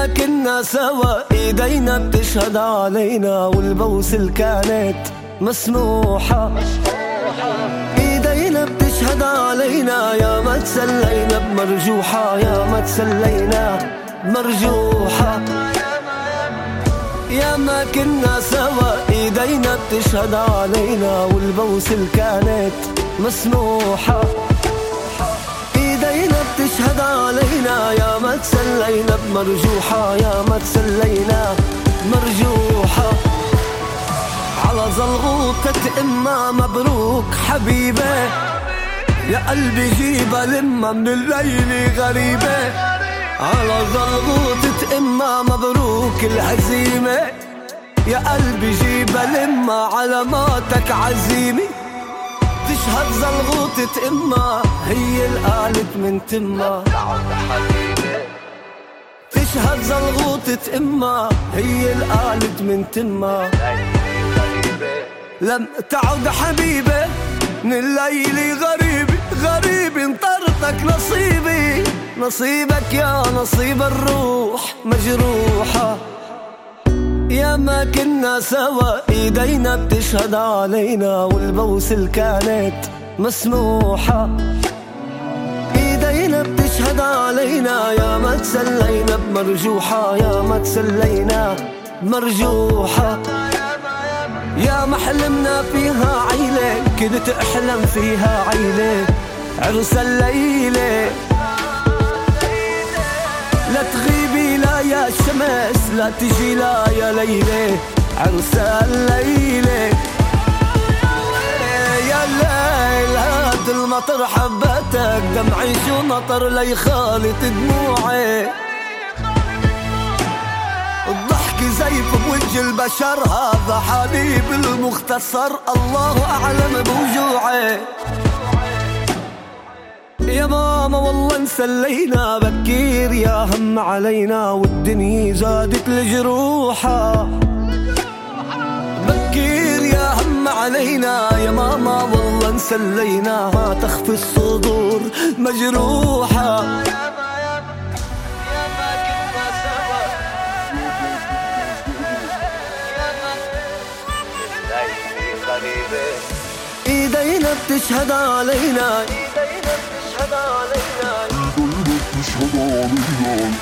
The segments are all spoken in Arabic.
ما كنا سوا ايدينا بتشهد علينا، والبوسل كانت مسموحة. ايدينا بتشهد علينا، يا ما تسلينا بمرجوحة، يا ما تسلينا بمرجوحة. يا ما كنا سوا ايدينا بتشهد علينا، والبوسل كانت مسموحة. ايدينا بتشهد علينا، يا ما تسلينا بمرجوحة، يا ما تسلينا بمرجوحة. على زلغوطة إما مبروك حبيبة، يا قلبي جيبها لما من الليل غريبة. على زلغوطة إما مبروك الهزيمة، يا قلبي جيبها لما علاماتك عزيمة. تشهد زلغوطة إما هي القالت من تما، تشهد زلغوطة إما هي القالت من تما. لم تعد حبيبة من الليل غريبي، غريبي انطرتك نصيبي، نصيبك يا نصيب الروح مجروحة. يا ما كنا سوا ايدينا بتشهد علينا، والبوسل كانت مسموحة. ايدينا بتشهد علينا، يا ما تسلينا بمرجوحة، يا ما تسلينا بمرجوحة. يا ما حلمنا فيها عيلة، كنت احلم فيها عيلة عرس الليلة. لا تغيبي لا يا شمس، لا تجي لا يا ليلة عرس الليلة. يا الليل هات المطر حبتك، دمعي شو نطر ليخالط دموعي. الضحك زيف بوجه البشر، هذا حبيب المختصر، الله أعلم بوجوعي. يا ماما والله انسلينا بكير، يا هم علينا والدنيا زادت الجروحة. بكير يا هم علينا يا ماما والله انسلينا، ما تخفي الصدور مجروحة. ايدينا بتشهد علينا، ايدينا بتشهد علينا، ايدينا بتشهد علينا.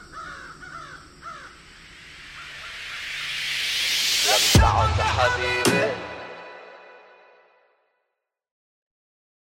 تعد حبيبي